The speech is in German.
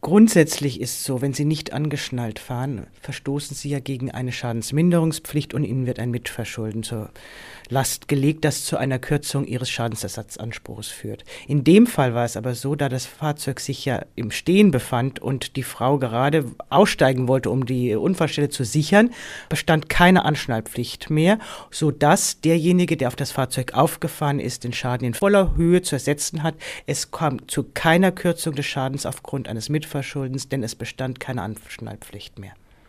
Grundsätzlich ist so, wenn Sie nicht angeschnallt fahren, verstoßen Sie ja gegen eine Schadensminderungspflicht und Ihnen wird ein Mitverschulden zur Last gelegt, das zu einer Kürzung Ihres Schadensersatzanspruchs führt. In dem Fall war es aber so, da das Fahrzeug sich ja im Stehen befand und die Frau gerade aussteigen wollte, um die Unfallstelle zu sichern, bestand keine Anschnallpflicht mehr, sodass derjenige, der auf das Fahrzeug aufgefahren ist, den Schaden in voller Höhe zu ersetzen hat. Es kam zu keiner Kürzung des Schadens aufgrund eines Mitverschuldens, denn es bestand keine Anschnallpflicht mehr.